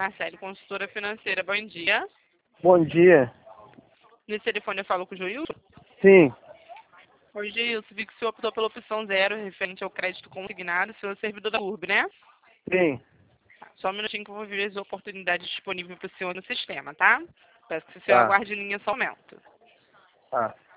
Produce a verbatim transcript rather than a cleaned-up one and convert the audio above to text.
Marcele, consultora financeira, bom dia. Bom dia. Nesse telefone eu falo com o Joilson? Sim. Oi, Joilson, vi que o senhor optou pela opção zero, referente ao crédito consignado, senhor é servidor da U R B, né? Sim. Só um minutinho que eu vou ver as oportunidades disponíveis para o senhor no sistema, tá? Peço que o senhor Tá. aguarde em linha só um momento. Tá.